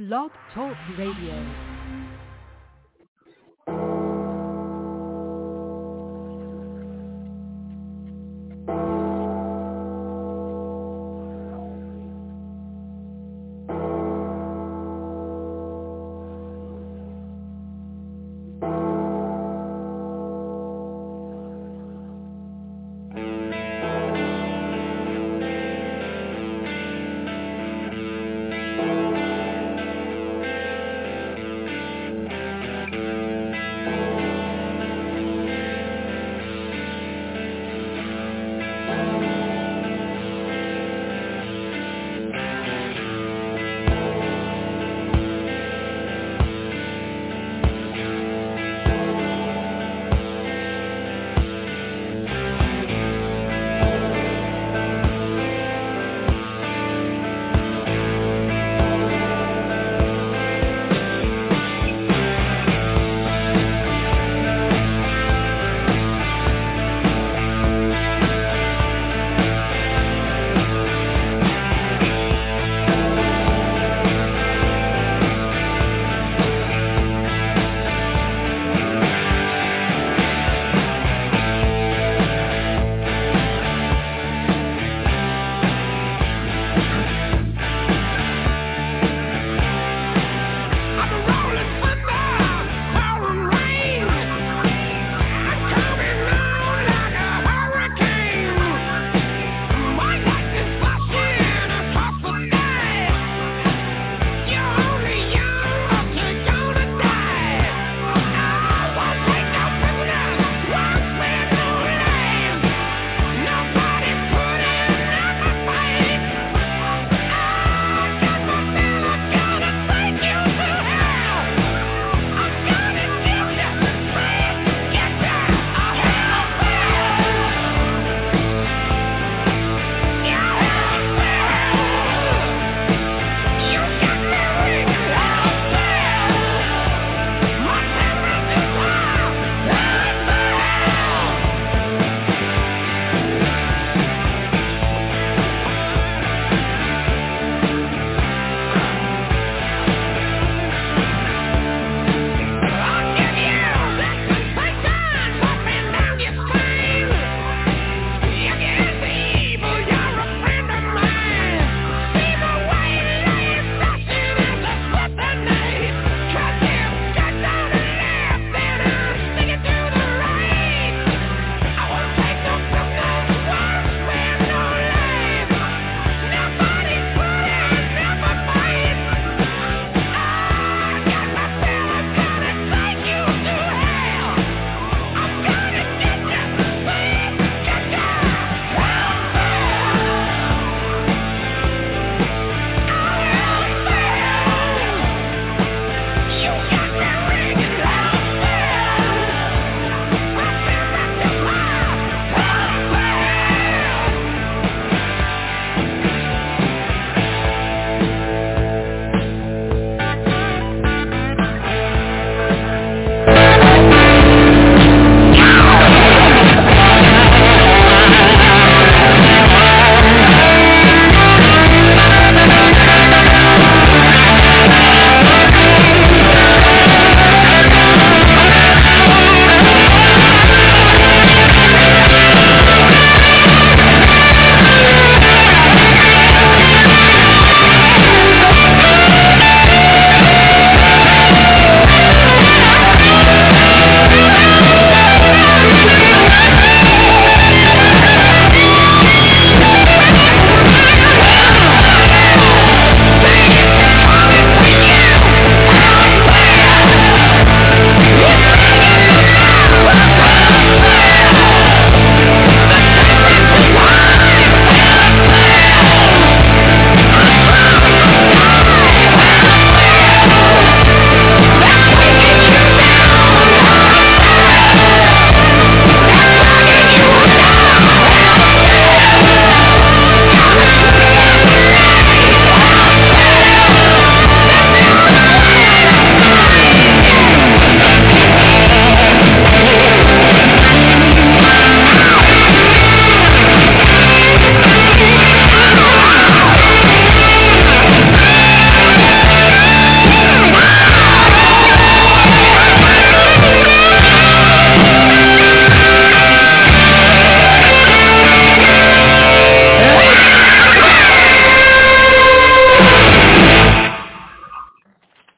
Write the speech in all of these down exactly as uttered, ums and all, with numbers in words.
Blog Talk Radio.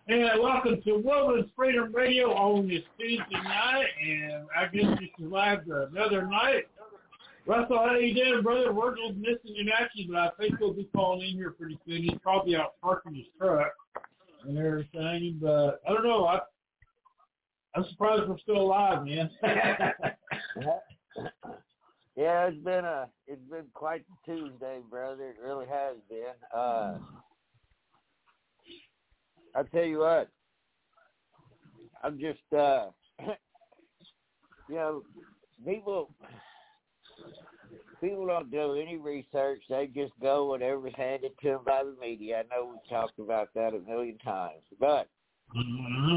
And welcome to Woman's Freedom Radio on this Tuesday night, and I guess you survived another night. Russell, how you doing, brother? Virgil's missing in action, but I think he'll be calling in here pretty soon. He's probably out parking his truck and everything, but I don't know. I, I'm surprised we're still alive, man. Yeah, it's been a it's been quite the Tuesday, brother. It really has been. Uh, I tell you what, I'm just uh, you know, people people don't do any research. They just go whatever's handed to them by the media. I know we've talked about that a million times, but. Mm-hmm.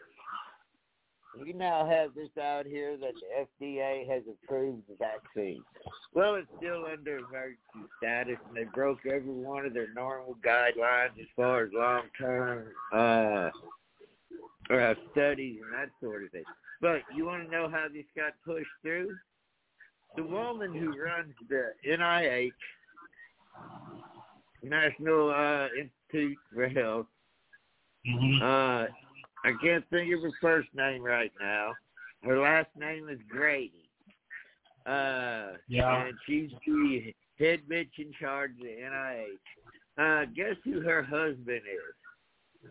We now have this out here that the F D A has approved the vaccine. Well, it's still under emergency status, and they broke every one of their normal guidelines as far as long-term uh, uh, studies and that sort of thing. But you want to know how this got pushed through? The woman who runs the N I H, National uh, Institute for Health, Mm-hmm. uh, I can't think of her first name right now. Her last name is Grady. Uh, yeah. And she's the head bitch in charge of the N I H. Uh, guess who her husband is?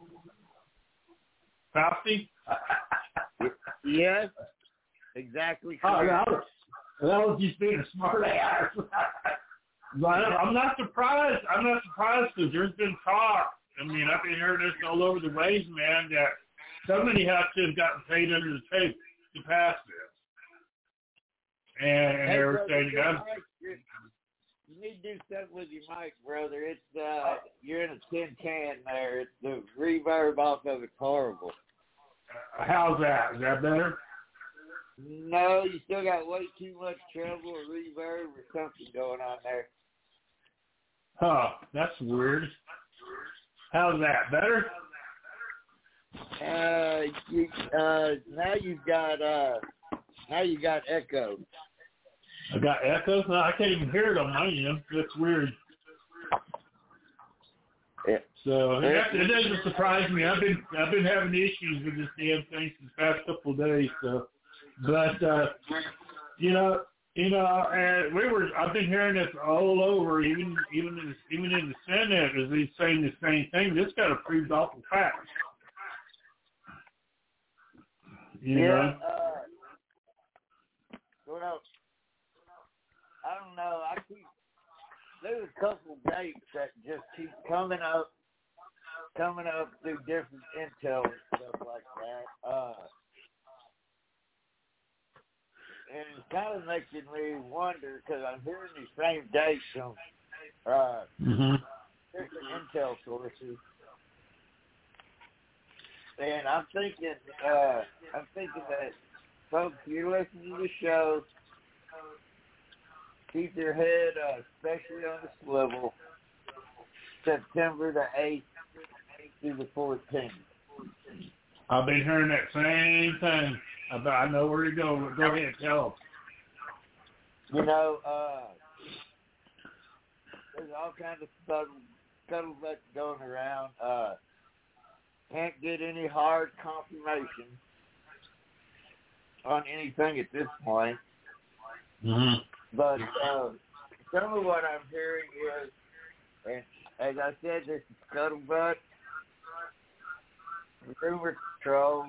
Fauci? Yes, exactly Oh, correct. that was, that was just being a smart ass. But I'm not surprised. I'm not surprised because there's been talk. I mean, I've been hearing this all over the ways, man, that somebody has to have gotten paid under the table to pass this. And, and Hey, they were brother, saying, your I'm, mic, you're- you need to do something with your mic, brother. It's uh, you're in a tin can there. It's the reverb off of it's horrible. how's that? Is that better? No, you still got way too much treble or reverb or something going on there. Huh, that's weird. How's that? Better? Uh, you, uh, now you've got uh, now you got echo. I got echoes? No, I can't even hear it on my end. That's weird. Yeah. So it, it doesn't surprise me. I've been I've been having issues with this damn thing since the past couple of days. So, but uh, you know, you know, and we were. I've been hearing this all over, even even in the, even in the Senate, is he's saying the same thing. This got approved awful fast. You yeah. know? Uh, well, I don't know. I keep there's a couple dates that just keep coming up, coming up through different intel and stuff like that. Uh, and it's kind of making me wonder because I'm hearing these same dates from uh, Mm-hmm. different intel sources, and I'm thinking, uh, I'm thinking that folks, you're listening to the show, keep your head, uh, especially on the swivel. September the eighth through the fourteenth. I've been hearing that same thing. About, I know where to go. Go ahead, tell them. You know, uh, there's all kinds of scuttle, scuttlebutt going around. Uh, can't get any hard confirmation on anything at this point. Mm-hmm. But uh, some of what I'm hearing is, and as I said, this is scuttlebutt, rumor control.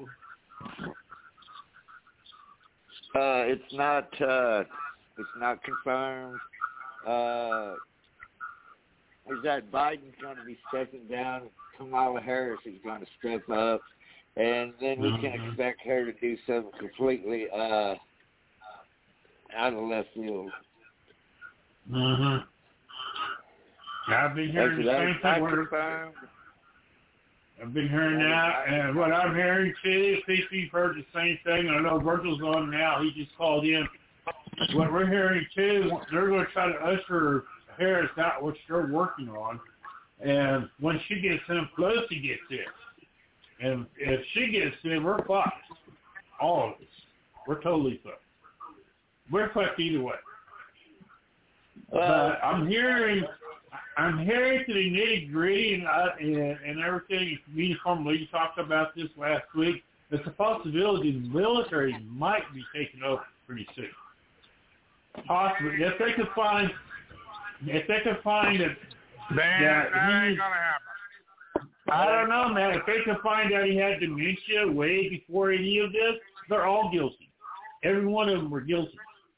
Uh, it's not. Uh, it's not confirmed. Uh, is that Biden's going to be stepping down? Kamala Harris is going to step up, and then we can Mm-hmm. expect her to do something completely uh, out of left field. Mm-hmm. I've been hearing Okay, the that same is thing. not Where, confirmed. I've been hearing That is that, not and what I'm hearing too, C C's heard the same thing. I know Virgil's on now. He just called in. What we're hearing too, they're going to try to usher Harris out, which they're working on. And when she gets in, Pelosi gets in. And if she gets in, we're fucked. All of us. We're totally fucked. We're fucked either way. Well, But I'm hearing I'm hearing to the nitty gritty and, uh, and and everything. Me and Farm Lady talked about this last week. There's a possibility the military might be taken over pretty soon. Possibly, if they could find, if they could find that, Man, that, that he, ain't gonna happen. I don't know, man. If they could find out he had dementia way before any of this, they're all guilty. Every one of them were guilty.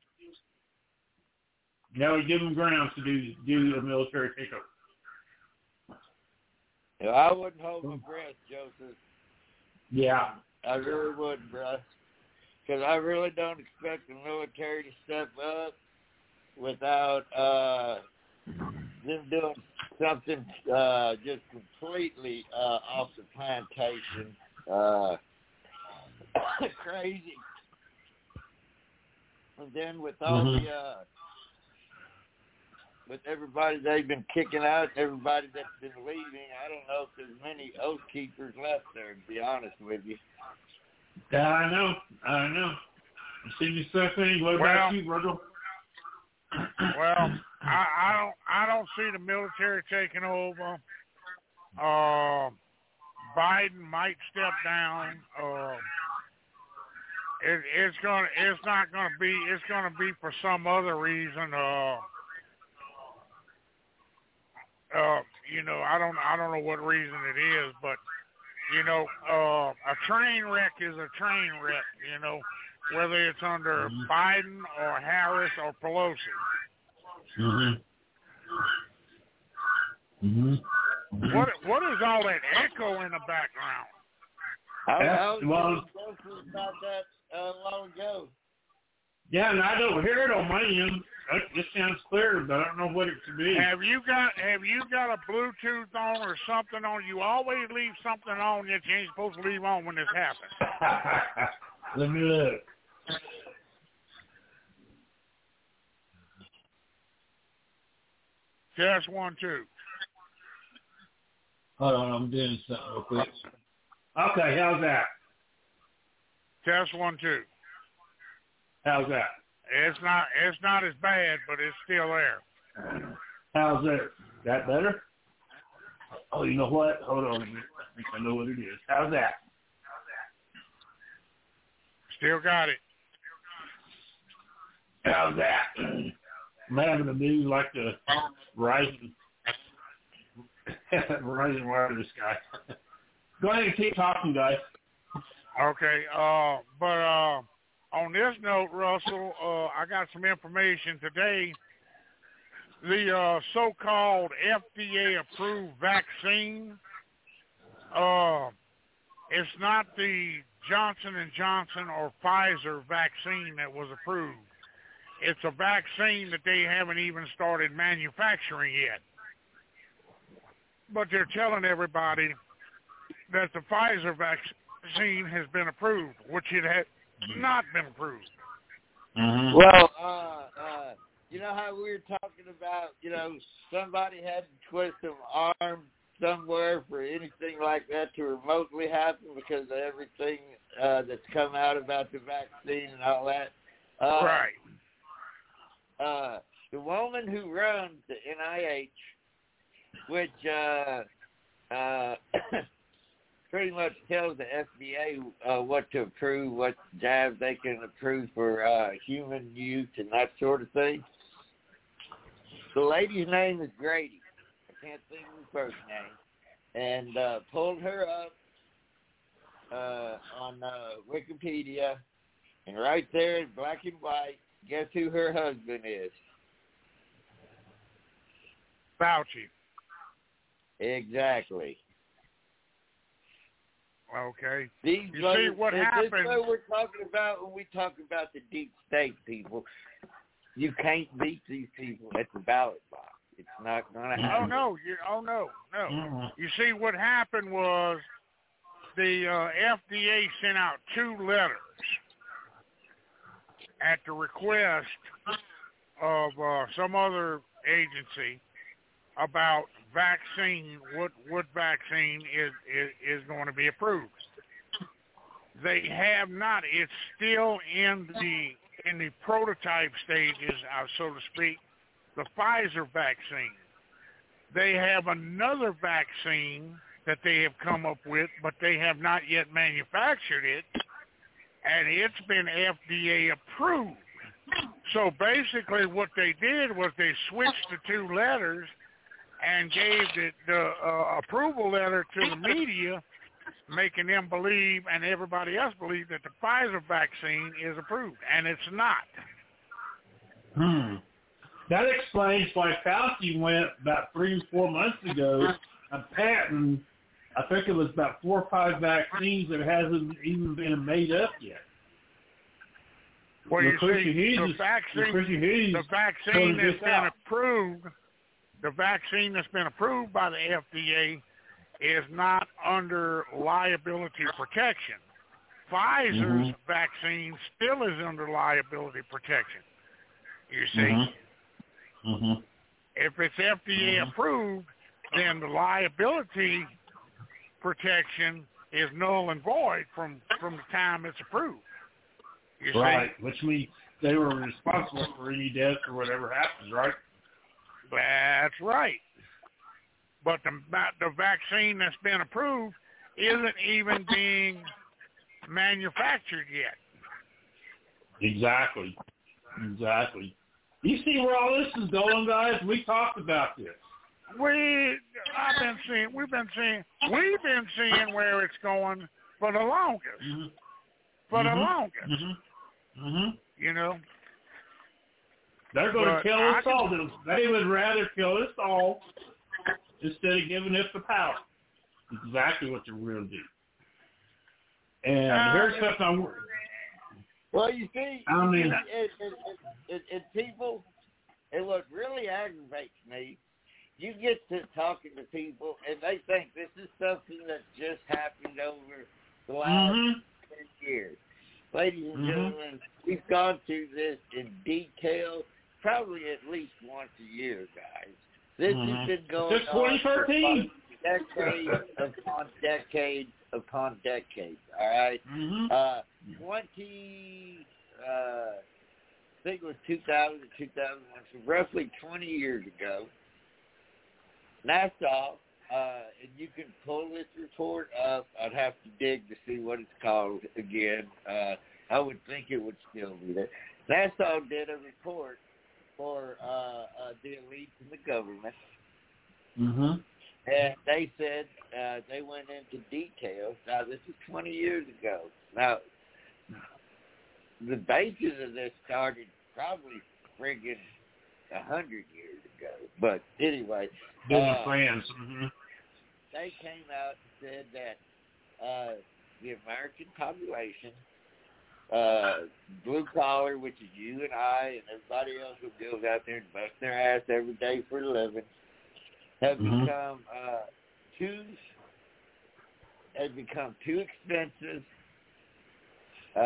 Now we give them grounds to do do a military takeover. Yeah, I wouldn't hold my breath, Joseph. Yeah. I really wouldn't, bruh. Because I really don't expect the military to step up without uh, them doing something uh, just completely uh, off the plantation. Uh, crazy. And then with all mm-hmm. the, uh, with everybody they've been kicking out, everybody that's been leaving, I don't know if there's many oath keepers left there, to be honest with you. Yeah, I know. I know. You see the same thing. What well, about you, Virgil? Well, I, I don't. I don't see the military taking over. Uh, Biden might step down. Uh, it, it's gonna. It's not gonna be. It's gonna be for some other reason. Uh, uh, you know, I don't. I don't know what reason it is, but you know, uh, a train wreck is a train wreck. You know, whether it's under mm-hmm. Biden or Harris or Pelosi. Mhm. Mhm. What what is all that echo in the background? I, I was well, talking about that uh, a while ago. Yeah, and I don't hear it on my end. It just sounds clear, but I don't know what it could be. Have you got Have you got a Bluetooth on or something on? You always leave something on that you ain't supposed to leave on when this happens. Let me look. Test one, two. Hold on, I'm doing something real quick. Okay, how's that? Test one, two. How's that? It's not it's not as bad, but it's still there. How's that? That better? Oh, you know what? Hold on a minute. I think I know what it is. How's that? Still got it. How's that? I'm having to do like the Verizon, Verizon wireless guy. Go ahead and keep talking, guys. Okay, uh, but uh, on this note, Russell, uh, I got some information today. The uh, so-called F D A-approved vaccine, uh, it's not the Johnson and Johnson or Pfizer vaccine that was approved. It's a vaccine that they haven't even started manufacturing yet. But they're telling everybody that the Pfizer vaccine has been approved, which it had not been approved. Mm-hmm. Well, uh, uh, you know how we were talking about, you know, somebody had to twist some arm somewhere for anything like that to remotely happen because of everything uh, that's come out about the vaccine and all that. Uh, right. Uh, the woman who runs the N I H, which uh, uh, pretty much tells the F D A uh, what to approve, what jabs they can approve for uh, human use and that sort of thing. The lady's name is Grady. I can't think of her first name. And uh, pulled her up uh, on uh, Wikipedia, and right there in black and white, guess who her husband is? Fauci. Exactly. Okay. These you brothers, see what this happened? This is what we're talking about when we talk about the deep state people. You can't beat these people at the ballot box. It's not going to happen. Oh, no. You, oh, no. No. Mm-hmm. You see, what happened was the uh, F D A sent out two letters at the request of uh, some other agency about vaccine, what what vaccine is, is, is going to be approved. They have not. It's still in the in the prototype stages, uh, so to speak, the Pfizer vaccine. they have another vaccine that they have come up with, but they have not yet manufactured it, and it's been F D A approved. So basically what they did was they switched the two letters and gave the, the uh, approval letter to the media, making them believe and everybody else believe that the Pfizer vaccine is approved, and it's not. Hmm. That explains why Fauci went about three or four months ago a patent. I think it was about four or five vaccines that hasn't even been made up yet. Well, you see, the vaccine, the vaccine that's been approved, the vaccine that's been approved by the F D A is not under liability protection. Pfizer's mm-hmm. vaccine still is under liability protection. You see, mm-hmm. Mm-hmm. if it's F D A mm-hmm. approved, then the liability protection is null and void from, from the time it's approved. You right, see? Which means they were responsible for any deaths or whatever happens, right? That's right. But the the vaccine that's been approved isn't even being manufactured yet. Exactly. Exactly. You see where all this is going, guys? We talked about this. We, I've been seeing, we've been seeing, we've been seeing where it's going for the longest. Mm-hmm. For mm-hmm. the longest. Mm-hmm. Mm-hmm. You know? They're going but to kill I us all. Can... They would rather kill us all instead of giving us the power. Exactly what they're going to do. And uh, here's something I'm worried. Well, you see, I mean, it, it, it, it, it, people, and what really aggravates me, you get to talking to people, and they think this is something that just happened over the last mm-hmm. ten years. Ladies and mm-hmm. gentlemen, we've gone through this in detail, probably at least once a year, guys. This mm-hmm. has been going Since twenty thirteen. on for decades upon decades upon decades, all right? Mm-hmm. Uh, twenty, uh, I think it was two thousand, two thousand one, so roughly twenty years ago, NASA, uh, and you can pull this report up. I'd have to dig to see what it's called again. Uh, I would think it would still be there. NASA did a report for uh, uh, the elites in the government, mm-hmm. and they said uh, they went into details. Now, this is twenty years ago. Now, the basis of this started probably friggin' a hundred years ago. But anyway, business uh, plans. Mm-hmm. They came out and said that uh, the American population, uh, blue collar, which is you and I and everybody else who goes out there and busts their ass every day for a living, have mm-hmm. become uh, too has become too expensive. Uh,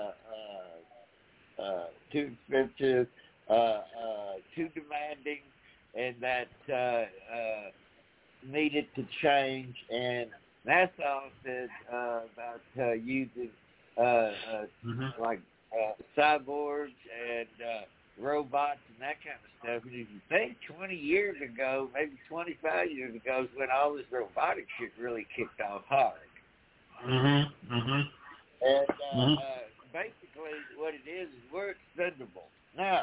uh, uh, too expensive, uh, uh, too demanding, and that uh, uh, needed to change. And NASA said uh, about uh, using uh, uh, mm-hmm. like uh, cyborgs and uh, robots and that kind of stuff. And if you think twenty years ago, maybe twenty-five years ago, is when all this robotic shit really kicked off hard. Mm-hmm. Mm-hmm. And uh, mm-hmm. uh, basically what it is is we're expendable. Now,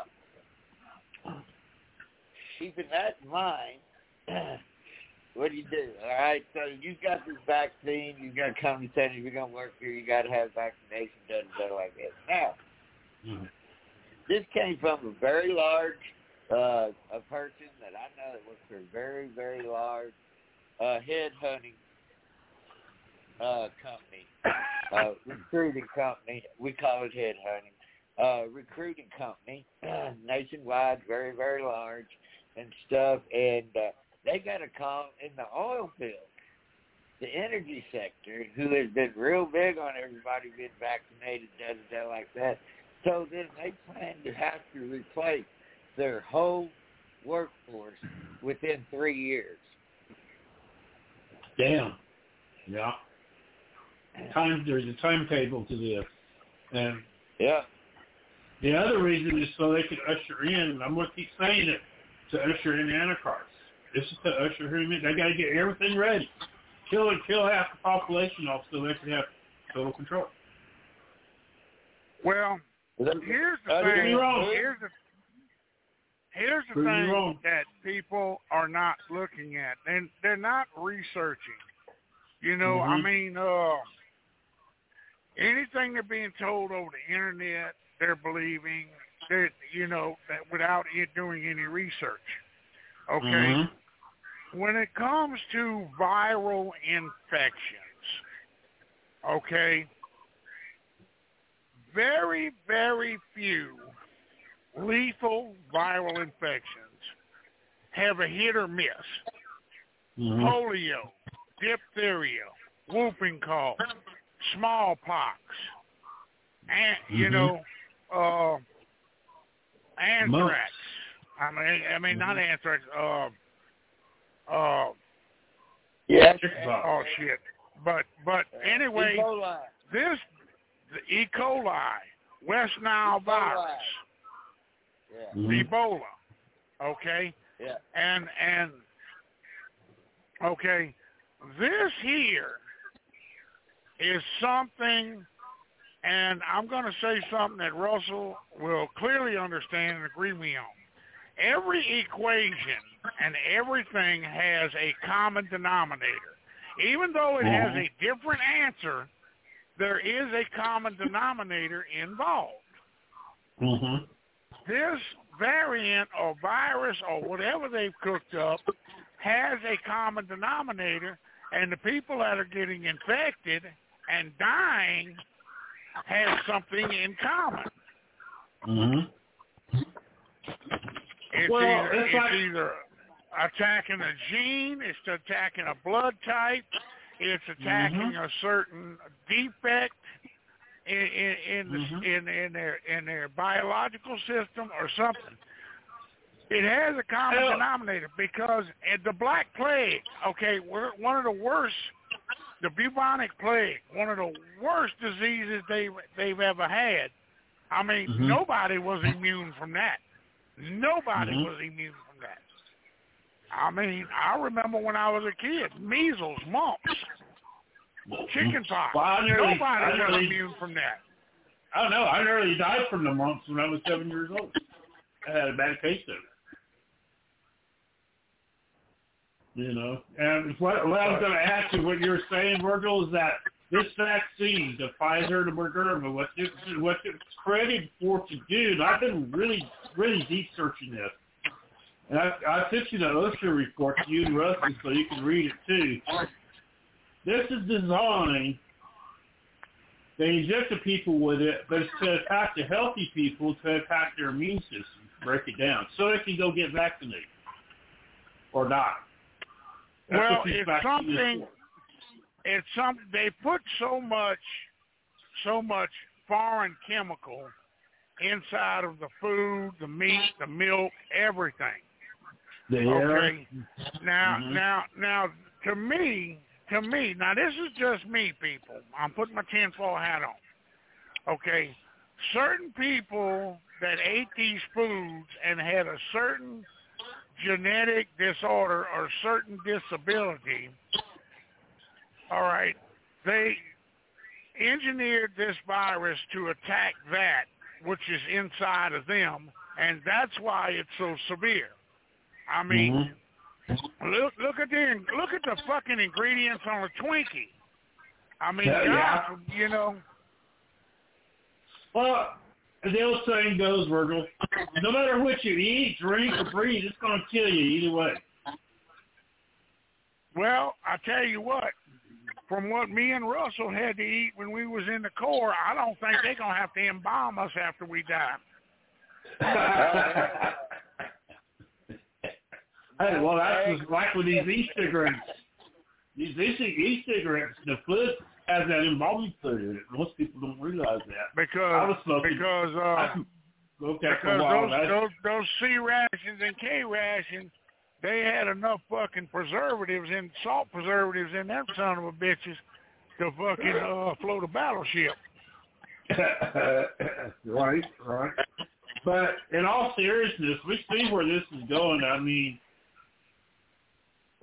keeping that in mind, what do you do? All right, so you've got this vaccine. You've got a company saying if you're going to work here, you got to have vaccination done, done like that. Now, mm-hmm. this came from a very large, uh, a person that I know that works for a very, very large uh, headhunting uh, company. Uh, recruiting company, we call it headhunting, uh, recruiting company, uh, nationwide, very, very large and stuff, and uh, they got a call in the oil field, the energy sector, who has been real big on everybody being vaccinated, da, da, da, like that. So then they plan to have to replace their whole workforce within three years. Damn. Yeah. Time there's a timetable to this, and yeah, the other reason is so they can usher in. I'm going to keep saying it to usher in Antichrist. This is to usher him in. They got to get everything ready. Kill it, kill half the population off so they can have total control. Well, here's the Uh, thing. wrong. Here's the here's the Prove me thing wrong. that people are not looking at, and they're not researching. You know, I Mhm. mean, uh, anything they're being told over the internet, they're believing that, you know, that without it doing any research. Okay. Mhm. When it comes to viral infections, okay, very, very few lethal viral infections have a hit or miss. Mhm. Polio, diphtheria, whooping cough, smallpox, and you Mhm. know, uh, anthrax. I mean, I mean, not Mhm. anthrax. Uh, uh, Yes. Chickenpox. oh shit. But but anyway, E. coli. this the E. coli, West Nile E. coli. virus, Yeah. Mhm. Ebola. Okay. Yeah. And and okay, this here is something, and I'm going to say something that Russell will clearly understand and agree with me on. Every equation and everything has a common denominator. Even though it has a different answer, there is a common denominator involved. Mhm. This variant or virus or whatever they've cooked up has a common denominator, and the people that are getting infected and dying have something in common. Mhm. It's, Well, either, it's it's like- either attacking a gene, it's attacking a blood type, it's attacking Mhm. a certain defect in in in, the, Mhm. in in their in their biological system or something. It has a common Hell. denominator because at the Black Plague, okay, we're one of the worst, the bubonic plague, one of the worst diseases they they've ever had. I mean, Mhm. nobody was immune from that. Nobody Mhm. was immune from that. I mean, I remember when I was a kid, measles, mumps, chickenpox. Well, I nearly, Nobody I was nearly, immune from that. I don't know. I nearly died from the mumps when I was seven years old. I had a bad case of it. You know, and what, what I was going to ask you, what you were saying, Virgil, is that this vaccine, the Pfizer, the Moderna, what it's, what it's credited for to do, and I've been really, really deep searching this. And I, I sent you the OSHA report to you and Rusty so you can read it too. This is designed, they inject the people with it, but it's to attack the healthy people, to attack their immune system, break it down, so they can go get vaccinated or not. That's Well, what these it's vaccines is something. for. It's some. They put so much, so much foreign chemical inside of the food, the meat, the milk, everything. The air. Okay. Now, Mhm. now, now, to me, to me, now this is just me, people. I'm putting my tinfoil hat on. Okay. Certain people that ate these foods and had a certain genetic disorder or certain disability, all right, they engineered this virus to attack that which is inside of them, and that's why it's so severe. I mean, Mhm. look look at the look at the fucking ingredients on a Twinkie. I mean, Yeah, God, yeah. you know. Well, as the old saying goes, Virgil, no matter what you eat, drink, or breathe, it's going to kill you either way. Well, I tell you what, from what me and Russell had to eat when we was in the Corps, I don't think they're going to have to embalm us after we die. Hey, well, that's just like with these e-cigarettes. These e- e-cigarettes, the fluid has that embalming fluid in it. Most people don't realize that. I Because was smoking. because uh, I smoked that for a because while. those That's, those those C rations and K rations, they had enough fucking preservatives and salt preservatives in them son of a bitches to fucking uh, float a battleship. right, right. But in all seriousness, we see where this is going. I mean,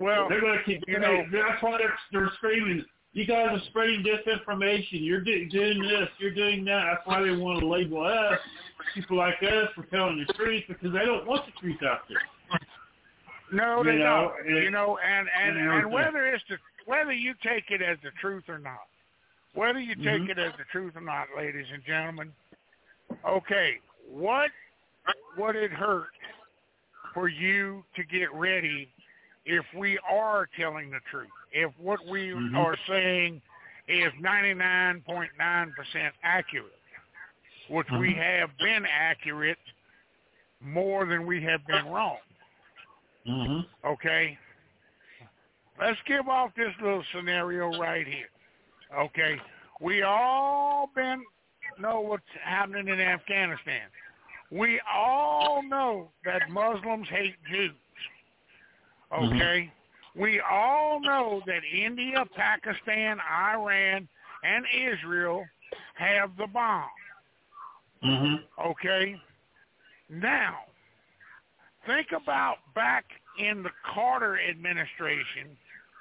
Well, they're going to keep. you know, that's why they're, they're screaming. You guys are spreading disinformation. You're do, doing this. You're doing that. That's why they want to label us, people like us, for telling the truth, because they don't want the truth out there. No, you they know, don't. it, You know, and and, and, and whether it's the whether you take it as the truth or not, whether you take mm-hmm. it as the truth or not, ladies and gentlemen. Okay, what would it hurt for you to get ready if we are telling the truth? If what we mm-hmm. are saying is ninety-nine point nine percent accurate, which mm-hmm. we have been accurate more than we have been wrong. Mm-hmm. Okay? Let's give off this little scenario right here. Okay? We all been know what's happening in Afghanistan. We all know that Muslims hate Jews. Okay? Mm-hmm. We all know that India, Pakistan, Iran, and Israel have the bomb. Mm-hmm. Okay? Now, think about back in the Carter administration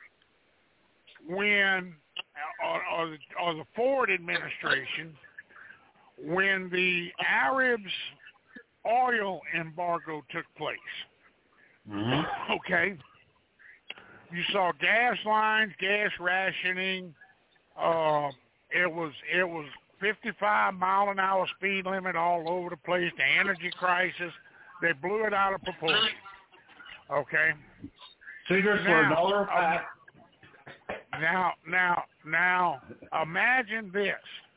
when, or, or, the, or the Ford administration, when the Arabs' oil embargo took place. Mm-hmm. Okay? You saw gas lines, gas rationing. Uh, it was it was fifty-five mile an hour speed limit all over the place. The energy crisis, they blew it out of proportion. Okay. Cigarettes were a dollar a pack. Now, now, now, imagine this.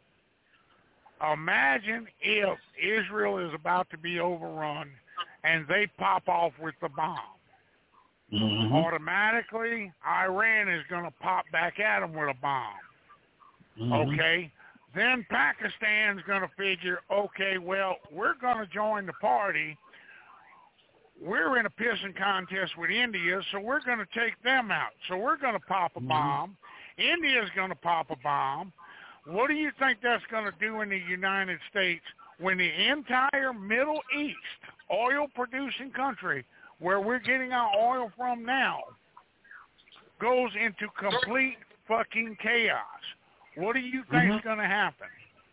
Imagine if Israel is about to be overrun and they pop off with the bomb. Mm-hmm. Automatically, Iran is going to pop back at them with a bomb. Mm-hmm. Okay? Then Pakistan's going to figure, okay, well, we're going to join the party. We're in a pissing contest with India, so we're going to take them out. So we're going to pop a mm-hmm. bomb. India's going to pop a bomb. What do you think that's going to do in the United States when the entire Middle East, oil-producing country, where we're getting our oil from now, goes into complete fucking chaos? What do you think mm-hmm. is going to happen?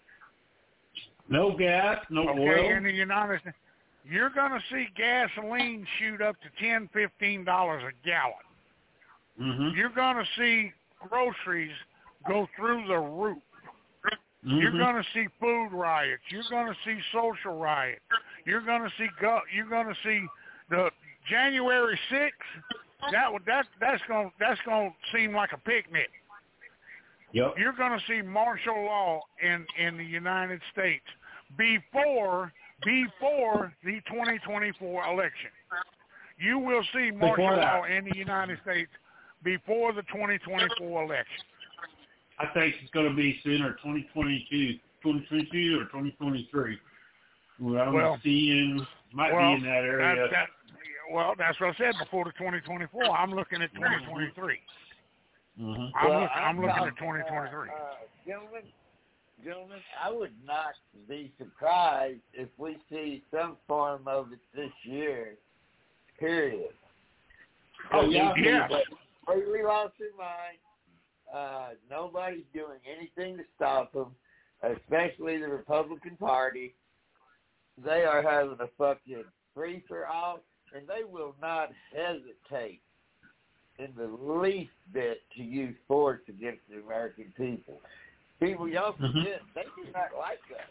No gas, no okay, oil. Okay, in the United States, you're going to see gasoline shoot up to ten dollars, fifteen dollars a gallon. Mm-hmm. You're going to see groceries go through the roof. Mm-hmm. You're going to see food riots. You're going to see social riots. You're going to see go, you're going to see the January sixth. That would that that's going that's going to seem like a picnic. Yep. You're going to see martial law in in the United States before before the twenty twenty-four election. You will see martial law in the United States before the twenty twenty-four election. I think it's going to be sooner, twenty twenty-two, twenty twenty-two or twenty twenty-three. Well, I'm well, seeing, might well, be in that area. That, that, well, that's what I said before the twenty twenty-four. I'm looking at twenty twenty-three. Mm-hmm. I'm, well, look, I'm looking not, at twenty twenty-three. Uh, uh, gentlemen, gentlemen, I would not be surprised if we see some form of it this year, period. Oh, yeah. Yes. Completely lost their mind. Uh, nobody's doing anything to stop them, especially the Republican Party. They are having a fucking free-for-all, and they will not hesitate in the least bit to use force against the American people. People, y'all forget, mm-hmm. they do not like us.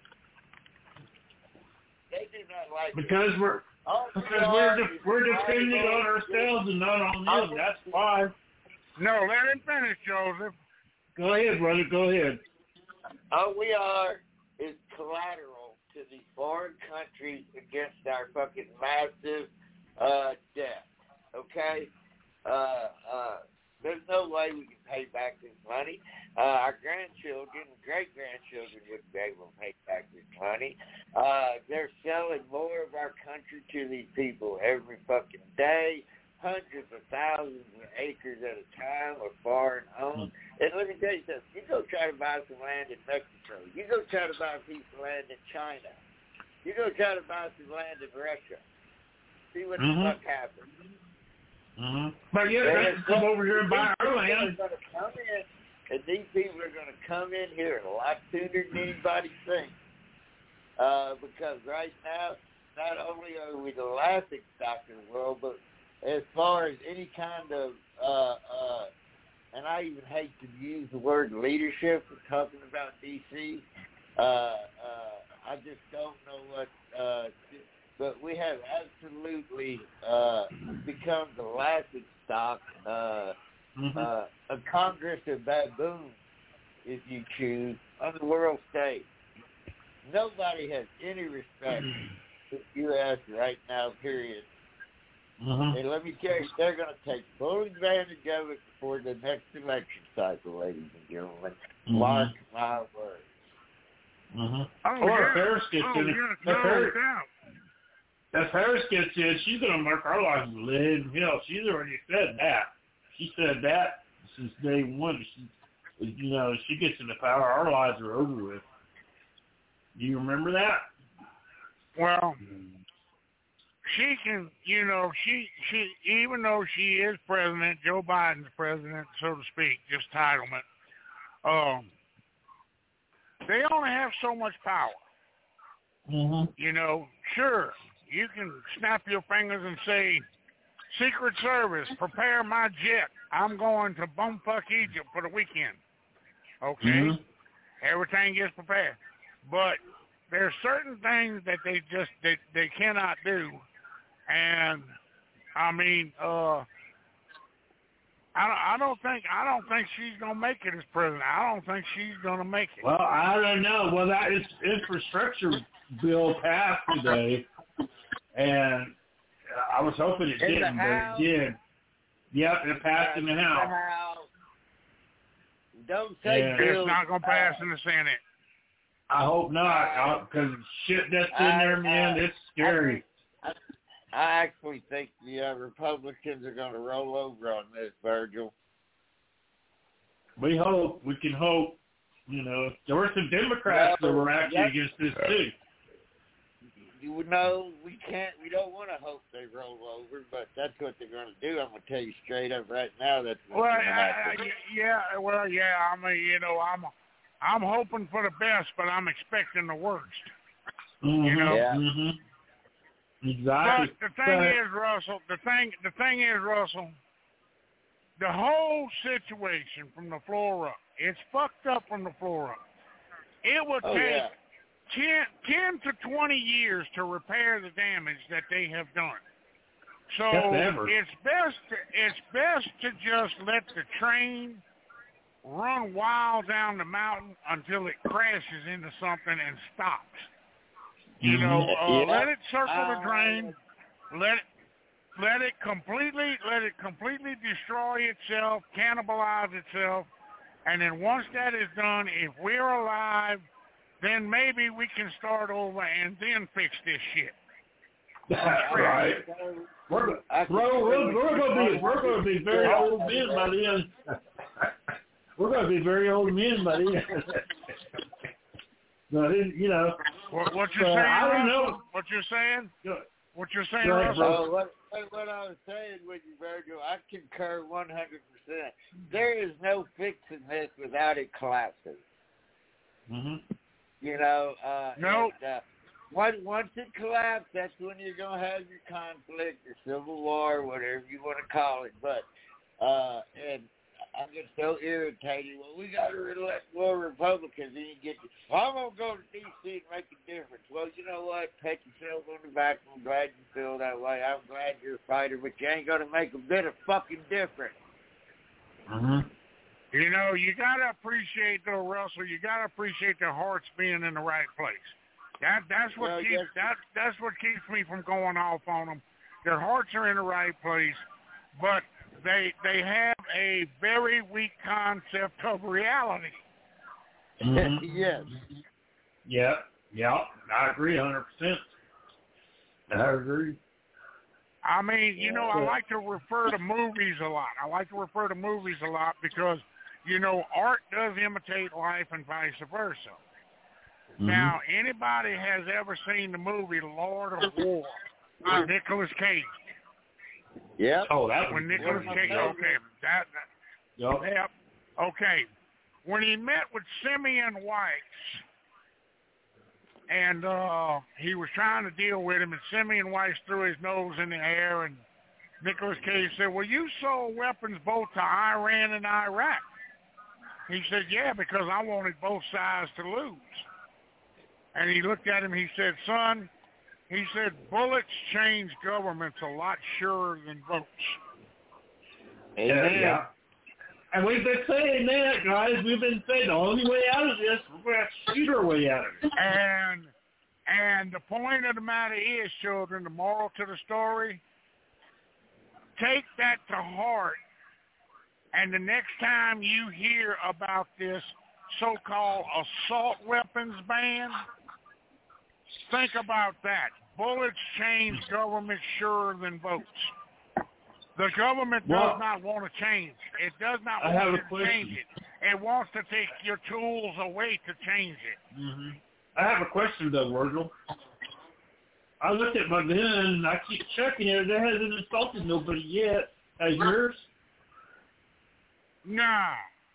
They do not like because us. we're because we're de- we're depending on ourselves and not on them. That's why. No, let him finish, Joseph. Go ahead, brother. Go ahead. All we are is collateral to these foreign countries against our fucking massive uh, debt. Okay? Uh, uh, there's no way we can pay back this money. Uh, our grandchildren, great-grandchildren wouldn't be able to pay back this money. Uh, they're selling more of our country to these people every fucking day. Hundreds of thousands of acres at a time are foreign owned. And let me tell you something. You go try to buy some land in Mexico. You go try to buy a piece of land in China. You go try to buy some land in Russia. See what mm-hmm. the fuck happens. Mm-hmm. But yeah, they can come over here and buy our land. Come in, and these people are going to come in here a lot sooner than anybody thinks. Uh, because right now, not only are we the laughing stock in the world, but as far as any kind of, uh, uh, and I even hate to use the word leadership when talking about D C, uh, uh, I just don't know what, uh, but we have absolutely uh, become the laughing stock, uh, mm-hmm. uh, a Congress of baboons, if you choose, on the world stage. Nobody has any respect for the U S right now, period. Mm-hmm. And let me tell you, they're going to take full advantage of it before the next election cycle, ladies and gentlemen. Mm-hmm. Mark my words. Mm-hmm. Oh, or yeah. if Harris gets oh, in, yeah. if, no Harris, doubt. if Harris gets in, she's going to mark our lives with lead and hell. She's already said that. She said that since day one. She, you know, she gets into power, our lives are over with. Do you remember that? Well, she can, you know, she, she, even though she is president, Joe Biden's president, so to speak, just titlement, um, they only have so much power. Mm-hmm. You know, sure, you can snap your fingers and say, Secret Service, prepare my jet. I'm going to bumfuck Egypt for the weekend. Okay? Mm-hmm. Everything gets prepared. But there's certain things that they just they, they cannot do. And I mean, uh I, I don't think I don't think she's gonna make it as president. I don't think she's gonna make it. Well, I don't know. Well, that is, infrastructure bill passed today, and I was hoping it In didn't, the but House. it did. Yep, it passed in the House. Don't say And bill. It's not gonna pass in the Senate. I hope not, because shit that's in there, man, it's scary. I, I actually think the uh, Republicans are going to roll over on this, Virgil. We hope. We can hope. You know, there were some Democrats No, that were actually yep. against this too. You know, we can't. We don't want to hope they roll over, but that's what they're going to do. I'm going to tell you straight up right now. That's what's Well, going to I, happen. I, yeah, well, yeah. I mean, you know, I'm I'm hoping for the best, but I'm expecting the worst. Mm-hmm. You know. Yeah. Mm-hmm. Exactly. But the thing But, is, Russell, the thing, the thing is, Russell, the whole situation from the floor up, it's fucked up from the floor up. It would Oh, take yeah. ten, ten to twenty years to repair the damage that they have done. So If ever. it's best, to, it's best to just let the train run wild down the mountain until it crashes into something and stops. You know, uh, Yeah. let it circle the Uh, drain, let it, let it completely, let it completely destroy itself, cannibalize itself, and then once that is done, if we're alive, then maybe we can start over and then fix this shit. That's right. We're, I can we're, we're, see we're what going to be you're we're going to be very old men by then. We're going to be very old men by then. But you know, What, what you're uh, saying, I don't Russell? know. What you're saying? What you're saying, Go ahead, Russell? bro. Oh, what, what, what I was saying with you, Virgil, I concur one hundred percent. There is no fixing this without it collapsing. Mm-hmm. You know, uh, Nope. and, uh, once, once it collapses, that's when you're going to have your conflict, your civil war, whatever you want to call it. But, uh, and I get so irritated. Well, we got to elect more Republicans. And you get, to, well, I'm going to go to D C and make a difference. Well, you know what? Pat yourself on the back. I'm glad you feel that way. I'm glad you're a fighter, but you ain't going to make a bit of fucking difference. Mm-hmm. You know, you gotta appreciate though, Russell. You gotta appreciate their hearts being in the right place. That that's what Well, keeps yes. that that's what keeps me from going off on them. Their hearts are in the right place, but they they have a very weak concept of reality. Mm-hmm. Yes. Yeah, yeah, I agree one hundred percent. I agree. I mean, you know, I Yeah. like to refer to movies a lot. I like to refer to movies a lot because, you know, art does imitate life and vice versa. Mm-hmm. Now, anybody has ever seen the movie Lord of War by Nicolas Cage? Yep. Oh, that When was Nicholas great. Cage, okay, that, that Yep. yep, okay. When he met with Simeon Weiss, and uh, he was trying to deal with him, and Simeon Weiss threw his nose in the air, and Nicholas Cage said, well, you sold weapons both to Iran and Iraq. He said, yeah, because I wanted both sides to lose. And he looked at him, he said, son, he said, bullets change governments a lot surer than votes. Amen. Yeah. And we've been saying that, guys. We've been saying the only way out of this, we're going to have to shoot our way out of it. And, and the point of the matter is, children, the moral to the story, take that to heart. And the next time you hear about this so-called assault weapons ban, think about that. Bullets change government surer than votes. The government does Well, not want to change. It does not I want have a you to question. change it. It wants to take your tools away to change it. Mm-hmm. I have a question, though, Virgil. I looked at my gun, and I keep checking it. It hasn't assaulted nobody yet. Has yours? Nah.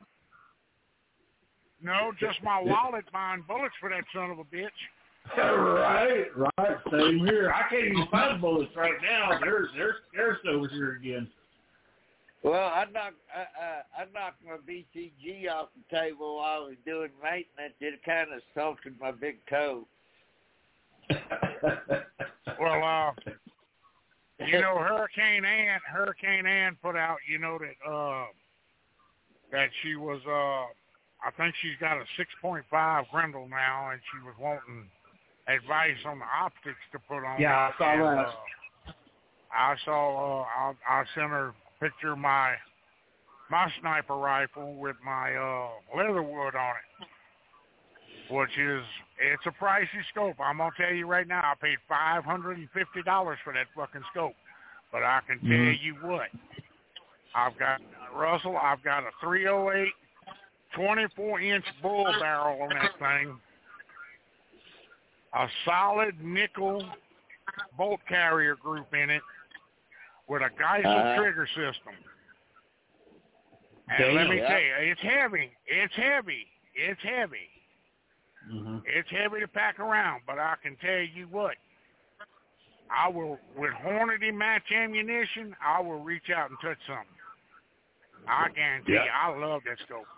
No, just my wallet buying bullets for that son of a bitch. Right, right. Same here. I can't even find bullets right now. There's, there's, there's over here again. Well, I knocked I, uh, I knocked my B C G off the table while I was doing maintenance. It kind of assaulted my big toe. Well, uh, you know, Hurricane Ann, Hurricane Ann put out, you know, that uh, that she was, uh, I think she's got a six point five Grendel now, and she was wanting advice on the optics to put on. Yeah, I saw and, that. Uh, I saw. Uh, I, I sent her a picture of my my sniper rifle with my uh, Leatherwood on it, which is it's a pricey scope. I'm gonna tell you right now, I paid five hundred and fifty dollars for that fucking scope. But I can tell Mm-hmm. you what, I've got Russell. I've got a three oh eight twenty-four inch bull barrel on that thing. A solid nickel bolt carrier group in it with a Geisel Uh-huh. trigger system. And Damn, let me yeah. tell you, it's heavy. It's heavy. It's heavy. Mm-hmm. It's heavy to pack around, but I can tell you what, I will, with Hornady match ammunition, I will reach out and touch something. I guarantee Yeah. you, I love that scope.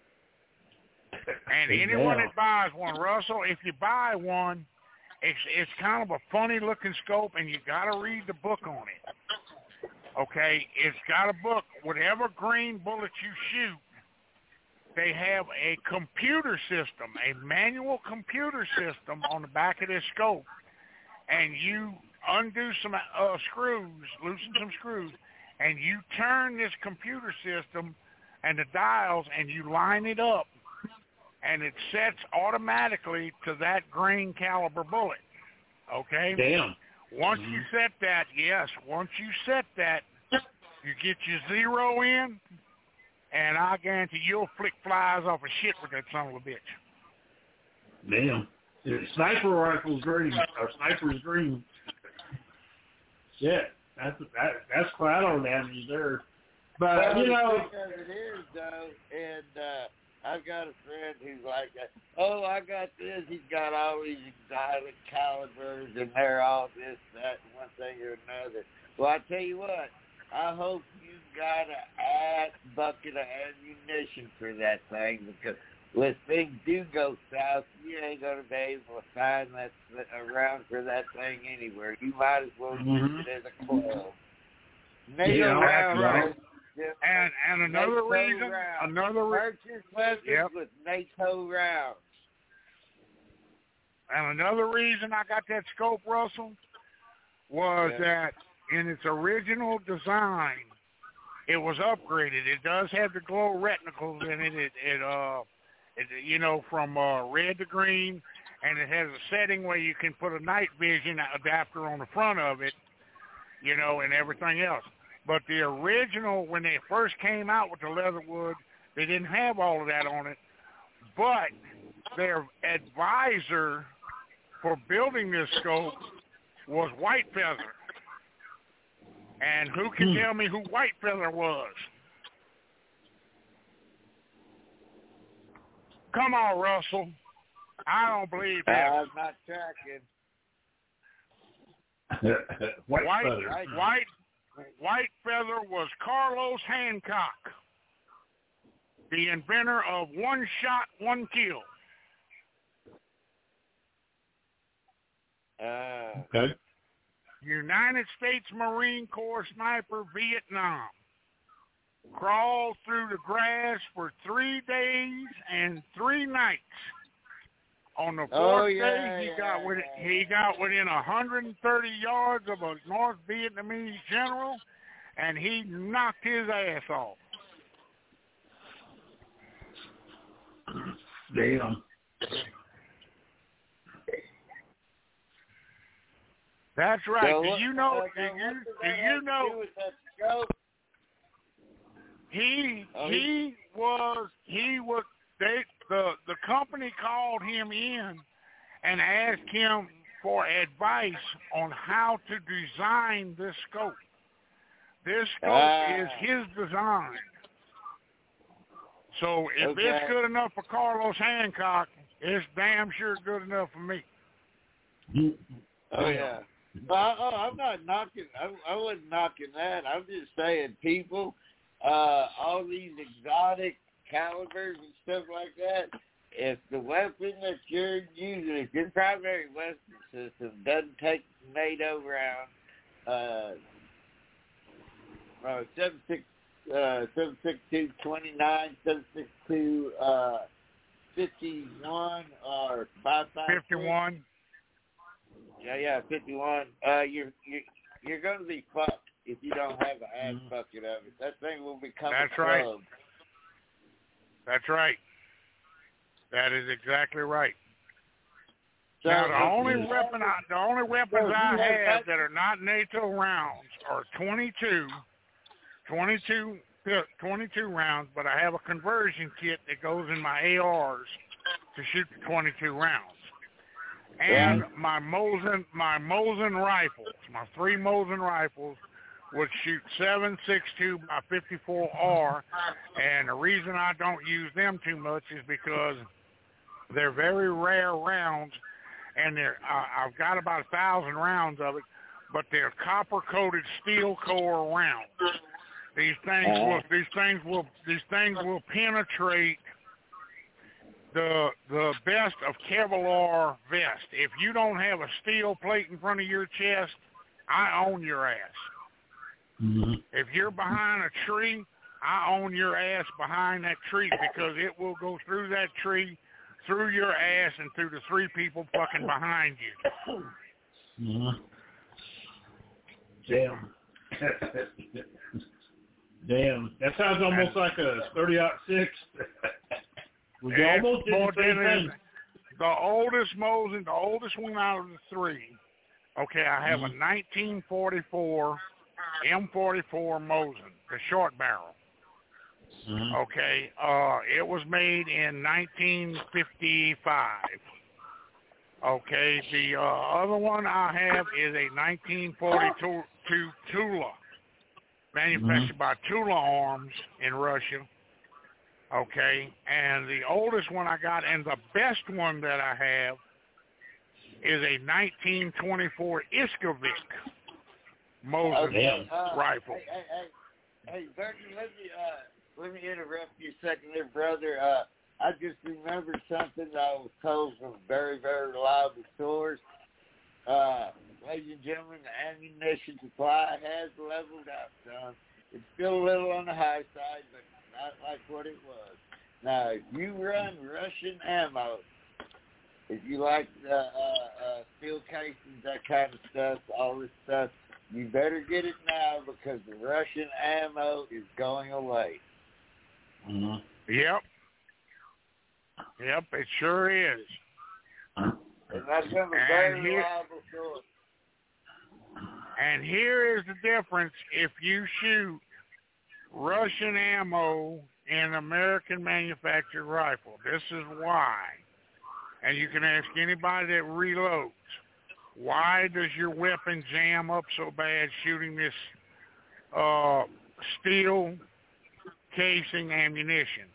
And Hey, anyone now. that buys one, Russell, if you buy one, it's it's kind of a funny looking scope, and you got to read the book on it. Okay, it's got a book. Whatever green bullets you shoot, they have a computer system, a manual computer system on the back of this scope, and you undo some uh, screws, loosen some screws, and you turn this computer system and the dials, and you line it up, and it sets automatically to that grain caliber bullet, okay? Damn. Once Mhm. you set that, yes, once you set that, you get your zero in, and I guarantee you'll flick flies off of shit with that son of a bitch. Damn. Yeah, sniper rifle's green. Or sniper's green. Shit. That's that, that's collateral damage there. But, Well, you the know, thing of it is, though, and uh, I've got a friend who's like, oh, I got this. He's got all these exotic calibers, and they're all this, that, and one thing or another. Well, I tell you what, I hope you got an ass bucket of ammunition for that thing, because when things do go south, you ain't going to be able to find that around for that thing anywhere. You might as well use Mhm. it as a club. NATO Yeah, round, that's right. just And and another NATO reason, rounds. another re- Purchase weapons Yep. with NATO rounds. and another reason I got that scope, Russell, was Yeah. that in its original design, it was upgraded. It does have the glow reticles in it. It, it uh, it, you know, from uh, red to green, and it has a setting where you can put a night vision adapter on the front of it, you know, and everything else. But the original, when they first came out with the Leatherwood, they didn't have all of that on it. But their advisor for building this scope was White Feather. And who can tell me who White Feather was? Come on, Russell. I don't believe him. I'm not tracking. White, White, feather. White, White Feather was Carlos Hancock, the inventor of one shot, one kill. Uh, Okay. United States Marine Corps sniper, Vietnam. Crawled through the grass for three days and three nights. On the fourth oh, yeah, day, he yeah, got within, yeah. he got within one hundred thirty yards of a North Vietnamese general, and he knocked his ass off. Damn. That's right. So do what, you know? uh, do now you what does do that you have to know? do with that scope? He Oh, he was he was they the the company called him in and asked him for advice on how to design this scope. This scope Ah. is his design. So if Okay. it's good enough for Carlos Hancock, it's damn sure good enough for me. Oh yeah. Well, oh, I'm not knocking. I, I wasn't knocking that. I'm just saying, people, uh, all these exotic calibers and stuff like that. If the weapon that you're using, if your primary weapon system doesn't take NATO round, uh, uh, seven six uh, seven six two twenty nine, seven six two uh, fifty one, or five five Fifty-one. Yeah, yeah, fifty-one. Uh, you're you're you're going to be fucked if you don't have an ass Mm-hmm. bucket of it. That thing will become That's a club. right. That's right. That is exactly right. So now the if only you weapon I, the only weapons so if I you have have that- that are not NATO rounds are twenty-two, twenty-two, twenty-two rounds, but I have a conversion kit that goes in my A Rs to shoot the twenty-two rounds. And Right. my Mosin, my Mosin rifles, my three Mosin rifles would shoot seven six two by fifty-four R, and the reason I don't use them too much is because they're very rare rounds, and they're uh, I've got about a thousand rounds of it, but they're copper-coated steel core rounds. These things will these things will these things will penetrate the the best of Kevlar vest. If you don't have a steel plate in front of your chest, I own your ass. Mm-hmm. If you're behind a tree, I own your ass behind that tree, because it will go through that tree, through your ass, and through the three people fucking behind you. Mm-hmm. Damn. Damn. That sounds almost like a thirty ought six. We It's almost did more the same than thing. The oldest Mosin, the oldest one out of the three. Okay, I have Mhm. a nineteen forty-four M forty-four Mosin, the short barrel. Mm-hmm. Okay, uh, it was made in nineteen fifty-five. Okay, the uh, other one I have is a nineteen forty-two Tula, manufactured Mhm. by Tula Arms in Russia. Okay, and the oldest one I got, and the best one that I have, is a nineteen twenty-four Iskovic Mosin Okay, uh, rifle. Hey, hey, hey, hey, Bertie, let me uh, let me interrupt you a second there, brother. Uh, I just remembered something that I was told from a very, very reliable source. Uh, ladies and gentlemen, the ammunition supply has leveled out, son. It's still a little on the high side, but not like what it was. Now, if you run Russian ammo, if you like uh, uh, uh, steel casings, that kind of stuff, all this stuff, you better get it now, because the Russian ammo is going away. Mm-hmm. Yep. Yep, it sure is. And that's from a And very here- reliable source. And here is the difference if you shoot Russian ammo in an American manufactured rifle. This is why. And you can ask anybody that reloads, why does your weapon jam up so bad shooting this uh, steel casing ammunition.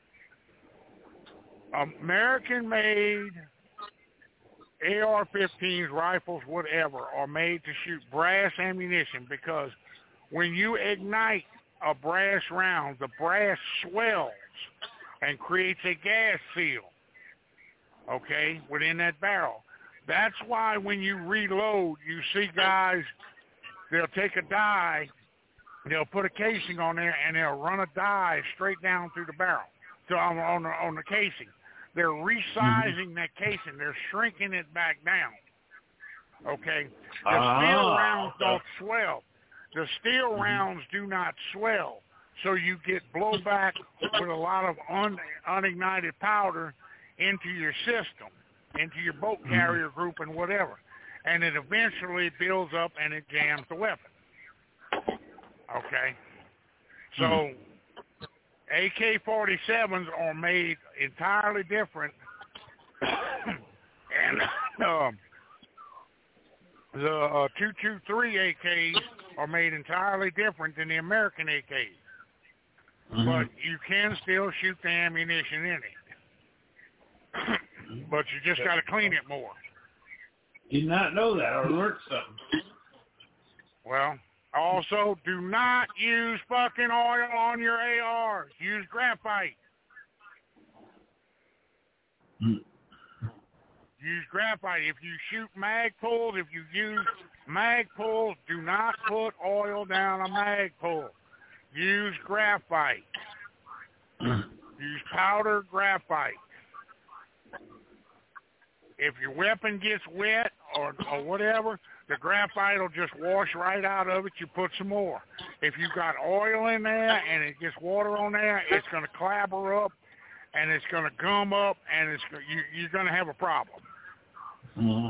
American-made A R fifteens, rifles, whatever, are made to shoot brass ammunition because when you ignite a brass round, the brass swells and creates a gas seal, okay, within that barrel. That's why when you reload, you see guys, they'll take a die, they'll put a casing on there, and they'll run a die straight down through the barrel, so on, on, the, on the casing. They're resizing mm-hmm. that casing. They're shrinking it back down, okay? The ah, steel rounds okay. don't swell. The steel mm-hmm. rounds do not swell, so you get blowback with a lot of un, unignited powder into your system, into your boat carrier group and whatever, and it eventually builds up and it jams the weapon. Okay? So mm-hmm. A K forty-sevens are made entirely different, and um, the uh, two twenty-three A Ks are made entirely different than the American A Ks. Mm-hmm. But you can still shoot the ammunition in it. But you just got to clean it more. Did not know that. I learned something. Well, also, do not use fucking oil on your A Rs. Use graphite. Mm. Use graphite. If you shoot mag pulls, if you use mag pulls, do not put oil down a mag pull. Use graphite. Mm. Use powder graphite. If your weapon gets wet or, or whatever, the graphite will just wash right out of it. You put some more. If you've got oil in there and it gets water on there, it's going to clabber up and it's going to gum up and it's you, you're going to have a problem. Mm-hmm.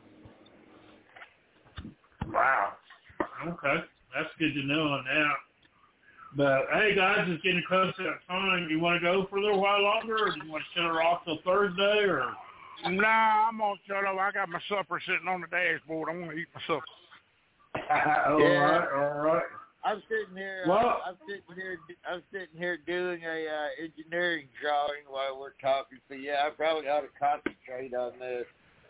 Wow. Okay. That's good to know on that. But, hey, guys, it's getting close to that time. You want to go for a little while longer, or do you want to shut her off till Thursday, or... Nah, I'm going to shut up. I got my supper sitting on the dashboard. I want to eat my supper. all yeah. right, all right. I'm sitting here. Well, uh, I'm sitting here. I'm sitting here doing a uh, engineering drawing while we're talking. So yeah, I probably ought to concentrate on this.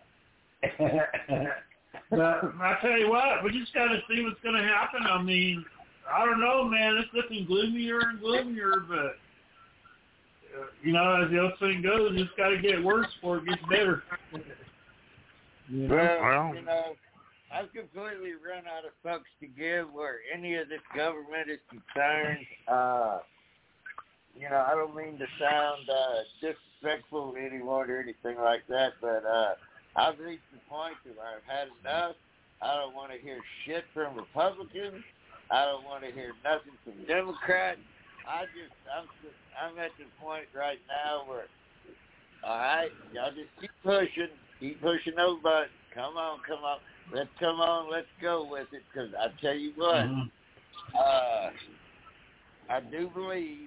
But I tell you what, we just got to see what's going to happen. I mean, I don't know, man. It's looking gloomier and gloomier, but. Uh, you know, as the old saying goes, it's got to get worse before it gets better. you know? Well, you know, I've completely run out of fucks to give where any of this government is concerned. Uh, you know, I don't mean to sound uh, disrespectful to anyone or anything like that, but uh, I've reached the point where I've had enough. I don't want to hear shit from Republicans. I don't want to hear nothing from Democrats. I just, I'm just, I'm at the point right now where, all right, y'all just keep pushing, keep pushing those buttons. Come on, come on, let's come on, let's go with it. Because I tell you what, mm-hmm. uh, I do believe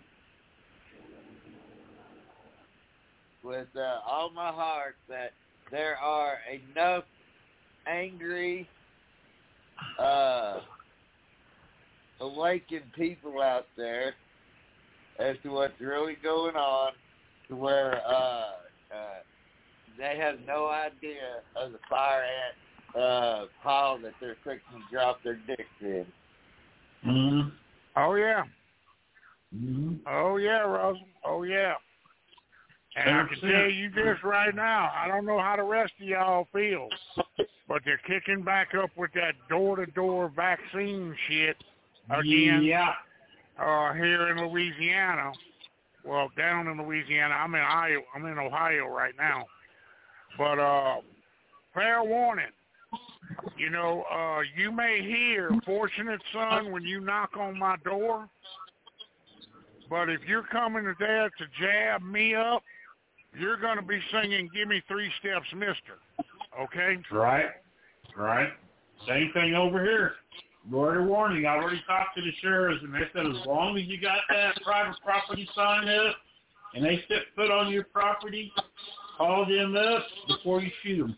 with uh, all my heart that there are enough angry, uh, awakened people out there as to what's really going on, to where uh, uh, they have no idea of the fire ant uh, pile that they're fixing to drop their dicks in. Mm-hmm. Oh, yeah. Mm-hmm. Oh, yeah, Russell. Oh, yeah. And I can tell you this right now, I don't know how the rest of y'all feel, but they're kicking back up with that door-to-door vaccine shit again. Yeah. Uh, here in Louisiana, well, down in Louisiana, I'm in Ohio. I'm in Ohio right now. But uh, fair warning, you know, uh, you may hear "Fortunate Son" when you knock on my door. But if you're coming there to jab me up, you're going to be singing "Give Me Three Steps, Mister" Okay? Right. Right. Same thing over here. Word of warning, I already talked to the sheriffs, and they said as long as you got that private property sign up and they step foot on your property, call them up before you shoot them.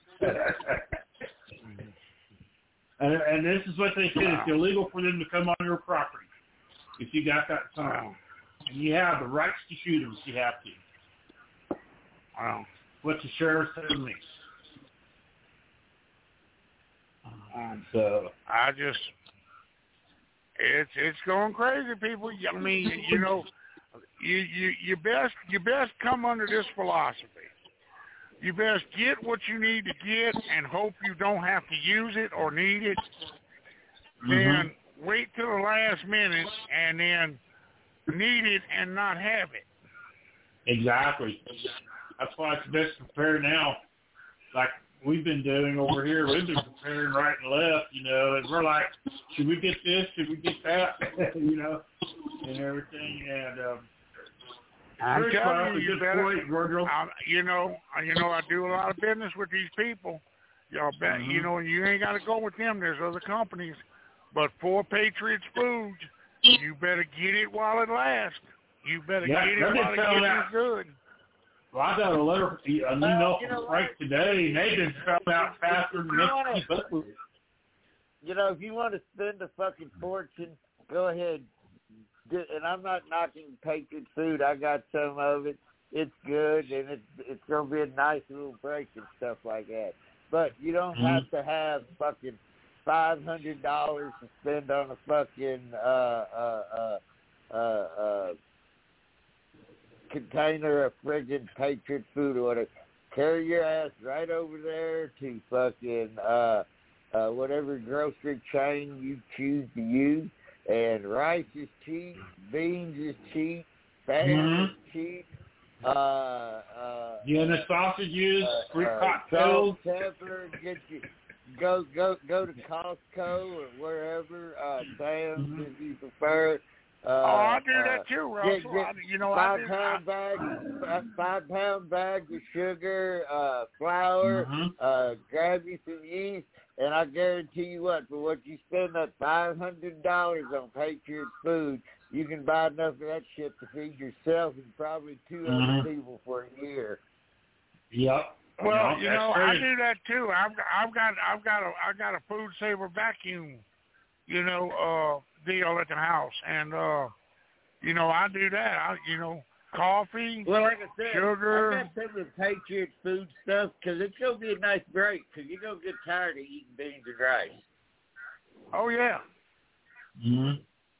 and, and this is what they said. It's illegal for them to come on your property. if you got that time. And you have the rights to shoot them if you have to. Wow. What the sheriff said to me. Um, so I just, it's it's going crazy, people. I mean, you know, you you you best you best come under this philosophy. You best get what you need to get and hope you don't have to use it or need it. Mm-hmm. Then wait till the last minute and then need it and not have it. Exactly. That's why it's best to prepare now. Like we've been doing over here, we've been preparing right and left, you know, and we're like, should we get this? Should we get that? you know, and everything. And um, I'm telling you, you better, point, Virgil. I, you know, you know, I do a lot of business with these people. Y'all bet, Mm-hmm. you know, you ain't got to go with them. There's other companies. But for Patriots Foods, you better get it while it lasts. You better yeah, get it while it gets good. Well, I got a letter, an email Well, you from know Frank what? today, and they just found out faster than they can keep up with it. You know, if you want to spend a fucking fortune, go ahead. Do, and I'm not knocking Patriot food. I got some of it. It's good, and it's it's gonna be a nice little break and stuff like that. But you don't Mm-hmm. have to have fucking five hundred dollars to spend on a fucking uh uh uh uh. uh container of friggin' Patriot food or whatever. Carry your ass right over there to fucking uh uh whatever grocery chain you choose to use. And rice is cheap, beans is cheap, spam Mhm. is cheap. Uh uh Yeah, and the sausages, uh, free uh, cocktails. salt, pepper, get you go go go to Costco or wherever, uh Sam's Mhm. if you prefer. Uh, Oh, I do uh, that too, Russell. Get, get I, you know, I five do. pound bags, five, five pound bags of sugar, uh, flour. Mhm. Uh, grab you some yeast, and I guarantee you what, for what you spend that five hundred dollars on Patriot food, you can buy enough of that shit to feed yourself and probably two Mhm. other people for a year. Yep. Well, Yep, you that's know, I crazy. do that too. I've got, I've got, I've got a, I got a food saver vacuum, you know, uh, deal at the house, and uh, you know, I do that. I, you know, coffee, Well, like I said, sugar. I got some of the Patriot food stuff because it's gonna be a nice break because you're gonna get tired of eating beans and rice. Oh yeah. Mhm.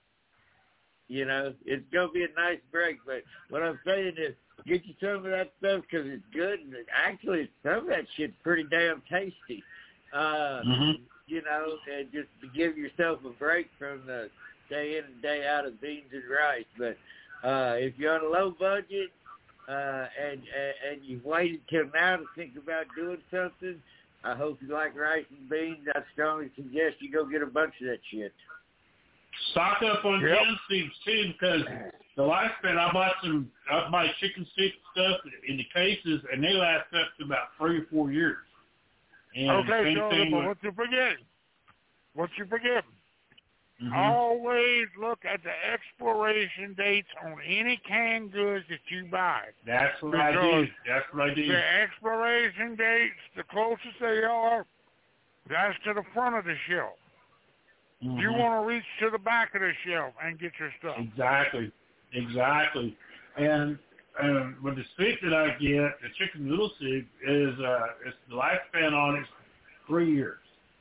You know, it's gonna be a nice break. But what I'm saying is, get you some of that stuff because it's good. And it, actually, some of that shit's pretty damn tasty. Uh, Mhm. You know, and just to give yourself a break from the day in and day out of beans and rice. But uh, if you're on a low budget uh, and, and and you've waited till now to think about doing something, I hope you like rice and beans. I strongly suggest you go get a bunch of that shit. Stock up on Yep. canned soups too, because the last bit I bought some, I bought chicken soup stuff in the cases, and they last up to about three or four years. And Okay, same so thing but with, what you forgetting? What you forgetting? Mhm. Always look at the expiration dates on any canned goods that you buy. That's what I do. That's what I do. The expiration dates, the closest they are, that's to the front of the shelf. Mhm. You want to reach to the back of the shelf and get your stuff. Exactly, exactly. And and with the soup that I get, the chicken noodle soup is uh, it's the lifespan on it's three years.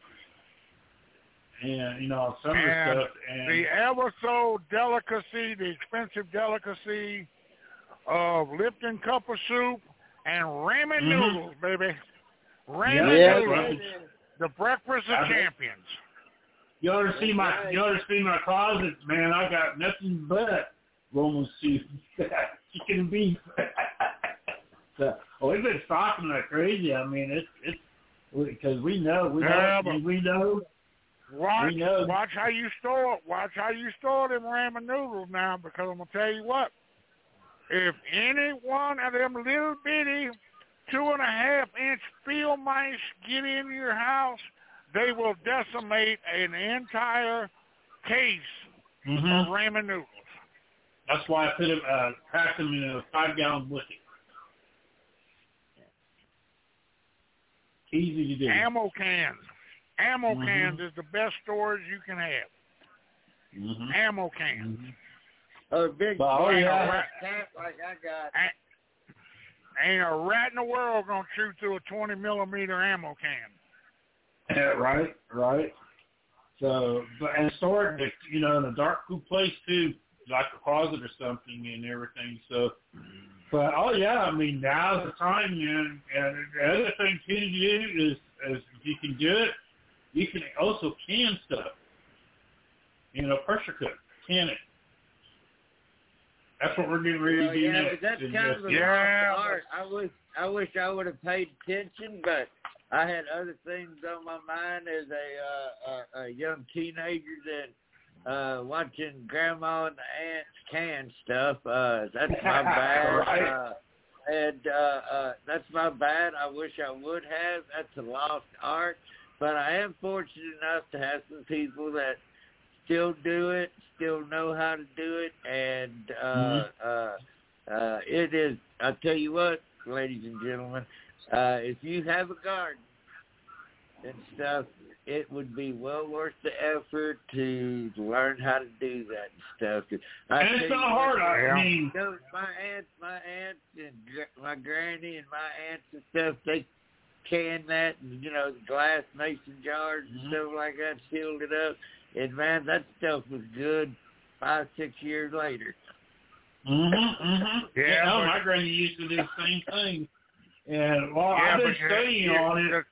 And you know some of the And stuff and the ever so delicacy, the expensive delicacy of Lipton cup of soup and ramen Mhm. noodles, baby. Ramen Yeah, noodles, right. the breakfast of I- champions. You ought to see That's my right. you ought to see my closet, man. I got nothing but Roman soup, chicken and beef. So, oh, we've been stocking like crazy. I mean, it's it's because we know we Yeah, know but- we know. Watch, We know. watch how you store it. Watch how you store them ramen noodles now, because I'm gonna tell you what. If any one of them little bitty two and a half inch field mice get in your house, they will decimate an entire case Mm-hmm. of ramen noodles. That's why I put them, uh, packed them in a five gallon bucket. Easy to do. Ammo cans. Ammo Mhm. cans is the best storage you can have. Mm-hmm. Ammo cans. Mm-hmm. a big Oh, black yeah. cat like I got. Ain't, ain't a rat in the world gonna shoot through a twenty millimeter ammo can. Yeah, right, right. So, but and store it, you know, in a dark, cool place too, like a closet or something and everything. So, but oh yeah, I mean now's the time, man. And the other thing too to do is, is if you can do it, you can also can stuff. You know, pressure cook, can it. That's what we're getting ready Well, to do yeah, next. but that's kind of a Yeah. lost art. I wish I wish I would have paid attention, but I had other things on my mind as a uh, a, a young teenager than uh, watching Grandma and the Aunts can stuff. Uh, that's my bad. Right. Uh, and uh, uh, that's my bad. I wish I would have. That's a lost art. But I am fortunate enough to have some people that still do it, still know how to do it, and uh, Mm-hmm. uh, uh, it is. I'll tell you what, ladies and gentlemen, uh, if you have a garden and stuff, it would be well worth the effort to learn how to do that and stuff. 'Cause I And tell it's you not what, hard. I Yeah. mean, you know, my aunt, my aunt, and gr- my granny, and my aunts and stuff, they can that, and you know, the glass mason jars and Mhm. stuff like that, sealed it up, and man, that stuff was good five, six years later. Mm-hmm, mm-hmm. Yeah, Yeah, but- my granny used to do the same thing. And well, Yeah, I've been but you- studying you- on it. The,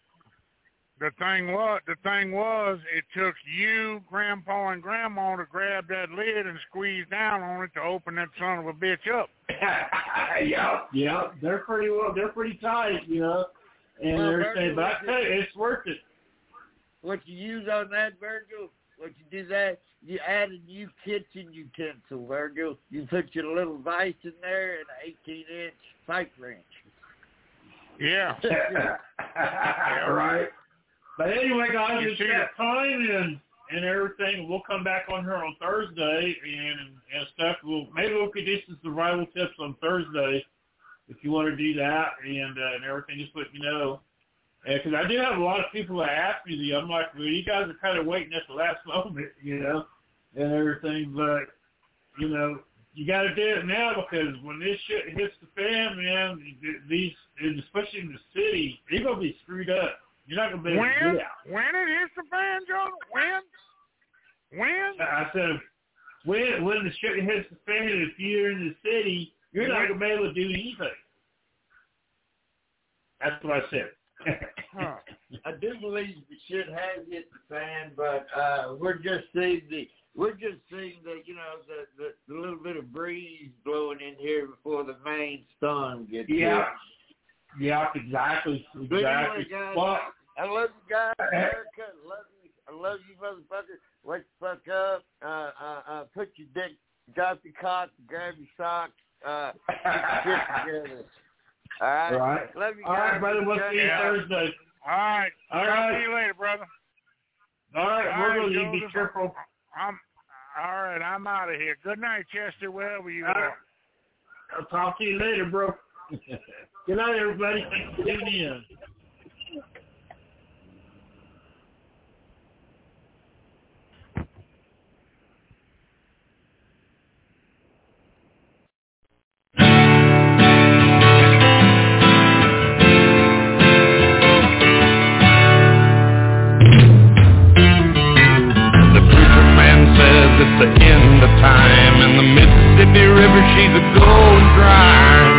the thing was, the thing was, it took you, Grandpa, and Grandma to grab that lid and squeeze down on it to open that son of a bitch up. yeah, yeah, they're pretty well. They're pretty tight, you know. And Well, they're Virgil, saying, but I what's tell you, it's worth it. What you use on that, Virgil? What you do that? You add a new kitchen utensil, Virgil. You put your little vise in there and an eighteen-inch pipe wrench. Yeah. yeah, right. But anyway, guys, You it's see that time and and everything. We'll come back on here on Thursday and and stuff. We'll maybe we'll could do some survival tips on Thursday if you want to do that and uh, and everything. Just let me know. Because I do have a lot of people that ask me, the, I'm like, well, you guys are kind of waiting at the last moment, you know, and everything. But, you know, you got to do it now because when this shit hits the fan, man, these, especially in the city, you're going to be screwed up. You're not going to be able to When? get out. When it hits the fan, John? When? When? I said, when, when the shit hits the fan, if you're in the city, you're not going to be able to do anything. That's what I said. Huh. I do believe the shit has hit the fan, but uh, we're just seeing the we're just seeing the you know the, the, the little bit of breeze blowing in here before the main sun gets Yeah. here. Yeah, exactly. But Exactly. anyway, guys, Well, I love you guys, America. I love you. I love you, motherfucker. Wake the fuck up. Uh, uh, uh, put your dick, drop your cock, grab your socks. Uh, get your shit together. All right. All right. Love you guys. All right, brother. We'll see you Yeah. Thursday. All right. All Talk right. to you later, brother. All right. All We're right, going to be Joseph. careful. I'm all right. I'm out of here. Good night, Chester. Wherever you All right. are. I'll talk to you later, bro. Good night, everybody. Thanks for tuning in. It's the end of time, and the Mississippi River, she's a going dry.